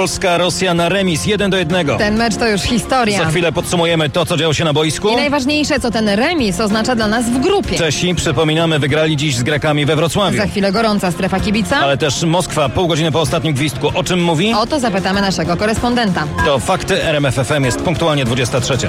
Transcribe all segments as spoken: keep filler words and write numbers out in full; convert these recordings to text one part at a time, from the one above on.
Polska, Rosja na remis jeden do jednego. Ten mecz to już historia. Za chwilę podsumujemy to, co działo się na boisku. I najważniejsze, co ten remis oznacza dla nas w grupie. Czesi, przypominamy, wygrali dziś z Grekami we Wrocławiu. Za chwilę gorąca strefa kibica. Ale też Moskwa pół godziny po ostatnim gwizdku. O czym mówi? O to zapytamy naszego korespondenta. To fakty. R M F F M jest punktualnie dwudziesta trzecia.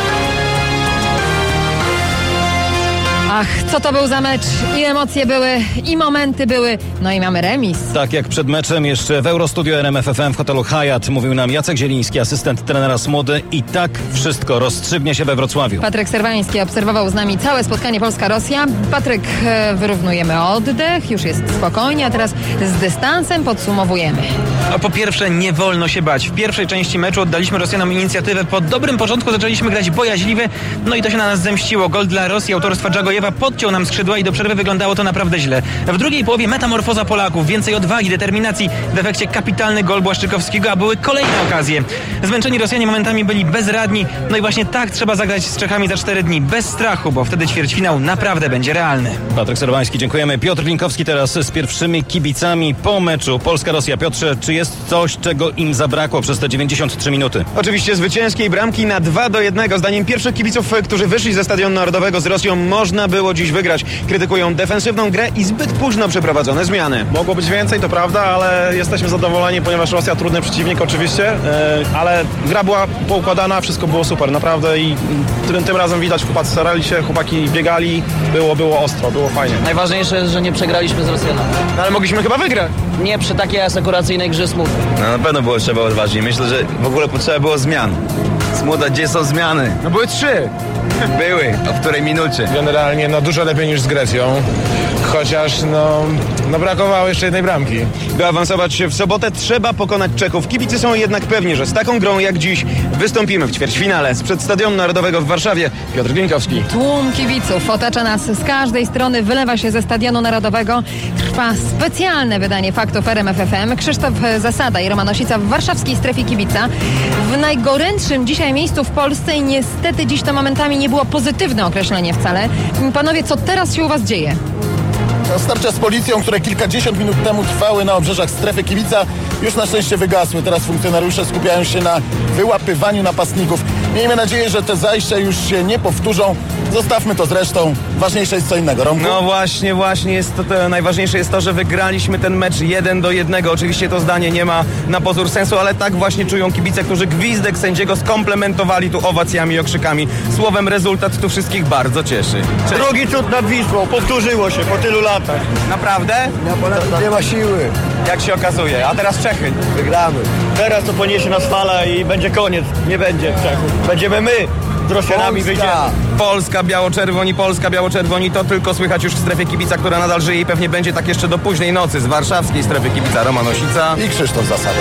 Ach, co to był za mecz? I emocje były, i momenty były, no i mamy remis. Tak jak przed meczem jeszcze w Eurostudio R M F F M w hotelu Hyatt mówił nam Jacek Zieliński, asystent trenera Smudy, i tak wszystko rozstrzygnie się we Wrocławiu. Patryk Serwański obserwował z nami całe spotkanie Polska-Rosja. Patryk, e, wyrównujemy oddech, już jest spokojnie, a teraz z dystansem podsumowujemy. A po pierwsze, nie wolno się bać. W pierwszej części meczu oddaliśmy Rosjanom inicjatywę. Po dobrym początku zaczęliśmy grać bojaźliwie, no i to się na nas zemściło. Gol dla Rosji autorstwa Dżagojewa podciął nam skrzydła i do przerwy wyglądało to naprawdę źle. W drugiej połowie metamorfoza Polaków, więcej odwagi, determinacji, w efekcie kapitalny gol Błaszczykowskiego, a były kolejne okazje. Zmęczeni Rosjanie momentami byli bezradni, no i właśnie tak trzeba zagrać z Czechami za cztery dni, bez strachu, bo wtedy ćwierćfinał naprawdę będzie realny. Patryk Serwański, dziękujemy. Piotr Linkowski teraz z pierwszymi kibicami po meczu Polska-Rosja. Piotrze, czy jest coś, czego im zabrakło przez te dziewięćdziesiąt trzy minuty? Oczywiście zwycięskiej bramki na dwa do jednego. Zdaniem pierwszych kibiców, którzy wyszli ze Stadionu Narodowego z Rosją, można było dziś wygrać. Krytykują defensywną grę i zbyt późno przeprowadzone zmiany. Mogło być więcej, to prawda, ale jesteśmy zadowoleni, ponieważ Rosja trudny przeciwnik oczywiście, ale gra była poukładana, wszystko było super, naprawdę, i tym, tym razem widać, chłopacy starali się, chłopaki biegali, było, było ostro, było fajnie. Najważniejsze, że nie przegraliśmy z Rosjanami. No, ale mogliśmy chyba wygrać. Nie przy takiej asekuracyjnej grze Smudy. No na pewno było trzeba odważniej. Myślę, że w ogóle potrzeba było zmian. Smuda, gdzie są zmiany? No były trzy. Były. O której minucie? Generalnie no dużo lepiej niż z Grecją. Chociaż no, no brakowało jeszcze jednej bramki. By awansować w sobotę, trzeba pokonać Czechów. Kibicy są jednak pewni, że z taką grą jak dziś wystąpimy w ćwierćfinale. Sprzed Stadionu Narodowego w Warszawie, Piotr Glinkowski. Tłum kibiców otacza nas z każdej strony, wylewa się ze Stadionu Narodowego. Trwa specjalne wydanie faktów R M F F M. Krzysztof Zasada i Roman Osica w warszawskiej strefie kibica. W najgorętszym dzisiaj miejscu w Polsce i niestety dziś to momentami nie było pozytywne określenie wcale. Panowie, co teraz się u was dzieje? Starcia z policją, które kilkadziesiąt minut temu trwały na obrzeżach strefy kibica, już na szczęście wygasły. Teraz funkcjonariusze skupiają się na wyłapywaniu napastników. Miejmy nadzieję, że te zajścia już się nie powtórzą. Zostawmy to zresztą. Ważniejsze jest co innego. Romku? No właśnie, właśnie jest to, to, najważniejsze jest to, że wygraliśmy ten mecz jeden do jednego. Oczywiście to zdanie nie ma na pozór sensu, ale tak właśnie czują kibice, którzy gwizdek sędziego skomplementowali tu owacjami i okrzykami. Słowem, rezultat tu wszystkich bardzo cieszy. Cześć. Drugi cud nad Wisłą. Powtórzyło się po tylu latach. Naprawdę? Nie, nie ma siły. Jak się okazuje. A teraz Czechy. Wygramy. Teraz to poniesie nas fala i będzie koniec. Nie będzie Czechów. Będziemy my z Rosjanami wyjdziemy. Polska, biało-czerwoni, Polska, biało-czerwoni. To tylko słychać już w strefie kibica, która nadal żyje i pewnie będzie tak jeszcze do późnej nocy. Z warszawskiej strefy kibica Roman Osica i Krzysztof Zasada.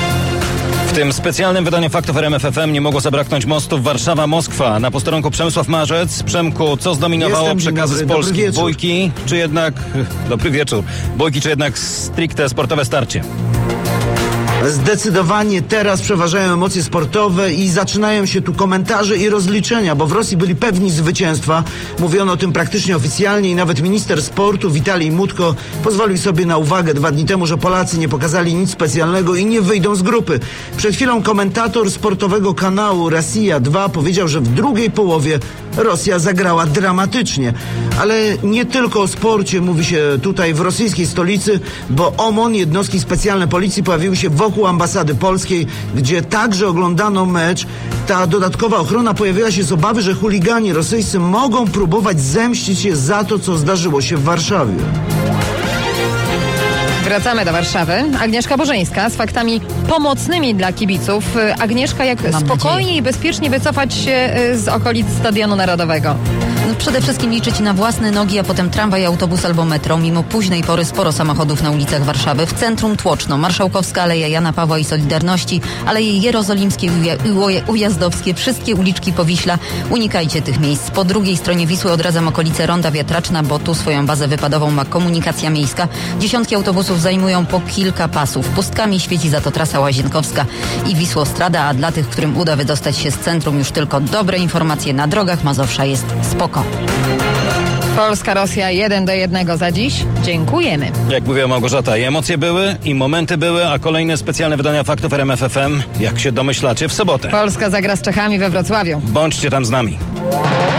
W tym specjalnym wydaniu faktów R M F F M nie mogło zabraknąć mostów Warszawa-Moskwa. Na posterunku Przemysław Marzec. Przemku, co zdominowało Jestem, przekazy dobry, z Polski? dobry wieczór. Bójki, czy jednak... Dobry wieczór. Bójki, czy jednak stricte sportowe starcie? Zdecydowanie teraz przeważają emocje sportowe i zaczynają się tu komentarze i rozliczenia, bo w Rosji byli pewni zwycięstwa. Mówiono o tym praktycznie oficjalnie i nawet minister sportu Witalij Mutko pozwolił sobie na uwagę dwa dni temu, że Polacy nie pokazali nic specjalnego i nie wyjdą z grupy. Przed chwilą komentator sportowego kanału Rosja dwa powiedział, że w drugiej połowie Rosja zagrała dramatycznie. Ale nie tylko o sporcie mówi się tutaj w rosyjskiej stolicy, bo O M O N, jednostki specjalne policji pojawiły się wokół ambasady polskiej, gdzie także oglądano mecz. Ta dodatkowa ochrona pojawiła się z obawy, że chuligani rosyjscy mogą próbować zemścić się za to, co zdarzyło się w Warszawie. Wracamy do Warszawy. Agnieszka Bożeńska z faktami pomocnymi dla kibiców. Agnieszka, jak Mam spokojnie nadzieję. i bezpiecznie wycofać się z okolic Stadionu Narodowego? No, przede wszystkim liczyć na własne nogi, a potem tramwaj, autobus albo metro. Mimo późnej pory sporo samochodów na ulicach Warszawy. W centrum tłoczno. Marszałkowska, Aleja Jana Pawła i Solidarności, Aleje Jerozolimskie i uja- Ujazdowskie, wszystkie uliczki Powiśla. Unikajcie tych miejsc. Po drugiej stronie Wisły odradzam okolice Ronda Wiatraczna, bo tu swoją bazę wypadową ma komunikacja miejska. Dziesiątki autobusów zajmują po kilka pasów. Pustkami świeci za to trasa Łazienkowska i Wisłostrada, a dla tych, którym uda wydostać się z centrum, już tylko dobre informacje. Na drogach Mazowsza jest spoko. Polska-Rosja jeden do jednego za dziś. Dziękujemy. Jak mówiła Małgorzata, i emocje były, i momenty były, a kolejne specjalne wydania faktów R M F F M, jak się domyślacie, w sobotę. Polska zagra z Czechami we Wrocławiu. Bądźcie tam z nami.